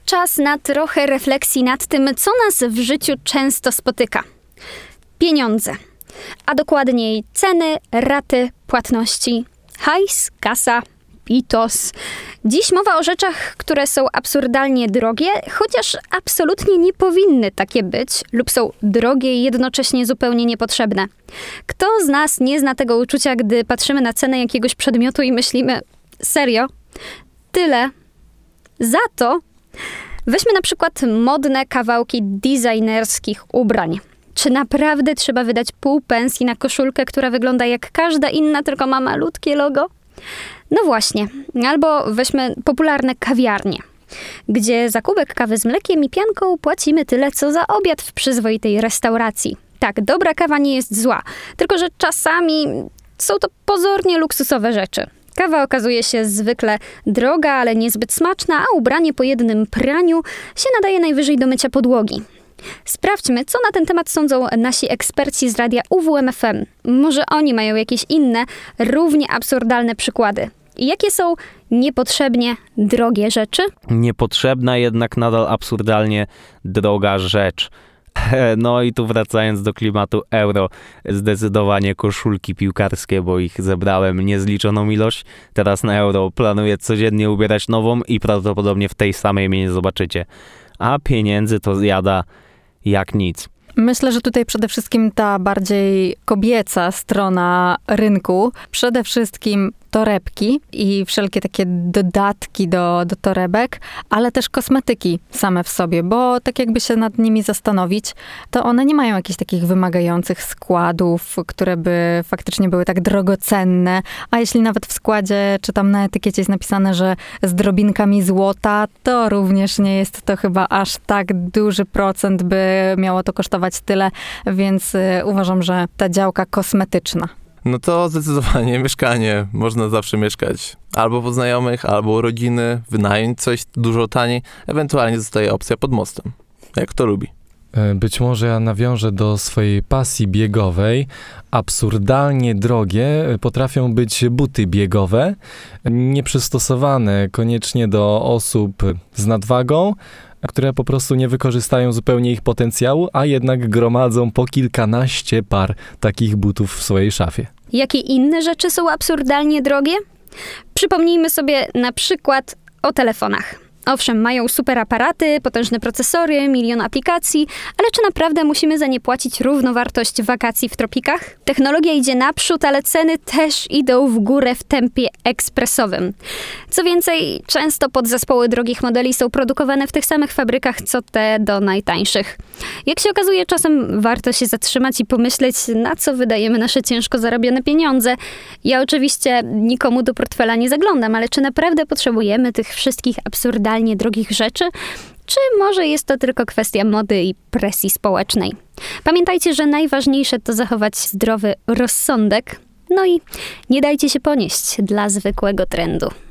czas na trochę refleksji nad tym, co nas w życiu często spotyka. Pieniądze, a dokładniej ceny, raty, płatności, hajs, kasa, pitos. Dziś mowa o rzeczach, które są absurdalnie drogie, chociaż absolutnie nie powinny takie być lub są drogie i jednocześnie zupełnie niepotrzebne. Kto z nas nie zna tego uczucia, gdy patrzymy na cenę jakiegoś przedmiotu i myślimy, serio? Tyle? Za to? Weźmy na przykład modne kawałki designerskich ubrań. Czy naprawdę trzeba wydać pół pensji na koszulkę, która wygląda jak każda inna, tylko ma malutkie logo? No właśnie. Albo weźmy popularne kawiarnie, gdzie za kubek kawy z mlekiem i pianką płacimy tyle, co za obiad w przyzwoitej restauracji. Tak, dobra kawa nie jest zła, tylko że czasami są to pozornie luksusowe rzeczy. Kawa okazuje się zwykle droga, ale niezbyt smaczna, a ubranie po jednym praniu się nadaje najwyżej do mycia podłogi. Sprawdźmy, co na ten temat sądzą nasi eksperci z radia UWMFM. Może oni mają jakieś inne, równie absurdalne przykłady. I jakie są niepotrzebnie drogie rzeczy? Niepotrzebna, jednak nadal absurdalnie droga rzecz. No i tu wracając do klimatu euro, zdecydowanie koszulki piłkarskie, bo ich zebrałem niezliczoną ilość. Teraz na euro planuję codziennie ubierać nową i prawdopodobnie w tej samej mnie nie zobaczycie. A pieniędzy to zjada jak nic. Myślę, że tutaj przede wszystkim ta bardziej kobieca strona rynku, przede wszystkim torebki i wszelkie takie dodatki do torebek, ale też kosmetyki same w sobie, bo tak jakby się nad nimi zastanowić, to one nie mają jakichś takich wymagających składów, które by faktycznie były tak drogocenne, a jeśli nawet w składzie czy tam na etykiecie jest napisane, że z drobinkami złota, to również nie jest to chyba aż tak duży procent, by miało to kosztować tyle, więc uważam, że ta działka kosmetyczna. No to zdecydowanie mieszkanie. Można zawsze mieszkać albo po znajomych, albo u rodziny, wynająć coś dużo taniej. Ewentualnie zostaje opcja pod mostem. Jak kto lubi. Być może ja nawiążę do swojej pasji biegowej. Absurdalnie drogie potrafią być buty biegowe, nieprzystosowane koniecznie do osób z nadwagą, które po prostu nie wykorzystają zupełnie ich potencjału, a jednak gromadzą po kilkanaście par takich butów w swojej szafie. Jakie inne rzeczy są absurdalnie drogie? Przypomnijmy sobie na przykład o telefonach. Owszem, mają super aparaty, potężne procesory, milion aplikacji, ale czy naprawdę musimy za nie płacić równowartość wakacji w tropikach? Technologia idzie naprzód, ale ceny też idą w górę w tempie ekspresowym. Co więcej, często podzespoły drogich modeli są produkowane w tych samych fabrykach, co te do najtańszych. Jak się okazuje, czasem warto się zatrzymać i pomyśleć, na co wydajemy nasze ciężko zarobione pieniądze. Ja oczywiście nikomu do portfela nie zaglądam, ale czy naprawdę potrzebujemy tych wszystkich absurdalnie drogich rzeczy? Czy może jest to tylko kwestia mody i presji społecznej? Pamiętajcie, że najważniejsze to zachować zdrowy rozsądek. No i nie dajcie się ponieść dla zwykłego trendu.